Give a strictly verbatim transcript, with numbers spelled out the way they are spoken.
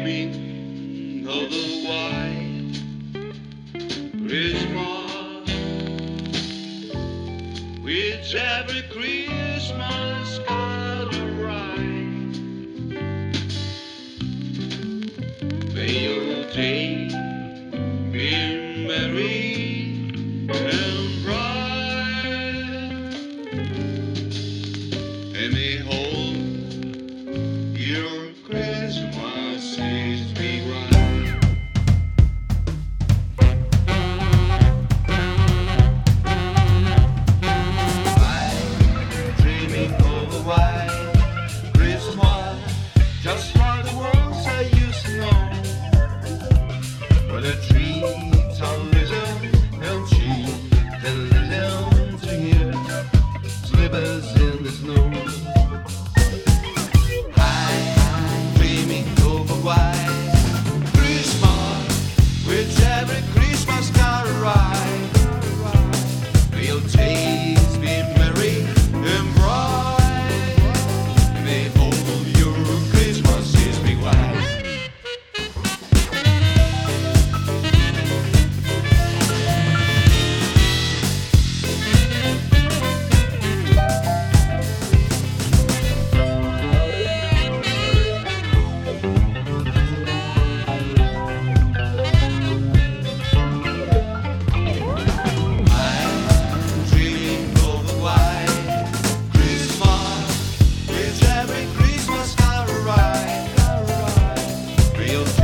dreaming of the white Christmas, which every Christmas card arrive. May your day be merry and bright, and may all your Christmases be right. I'm dreaming of a white Christmas, just like the ones I used to know, where the trees are little and cheap, and little to hear slippers in the snow. I'm dreaming of a white Christmas, which every Christmas car arrive. May your days be merry and bright, may all your Christmases be white. Real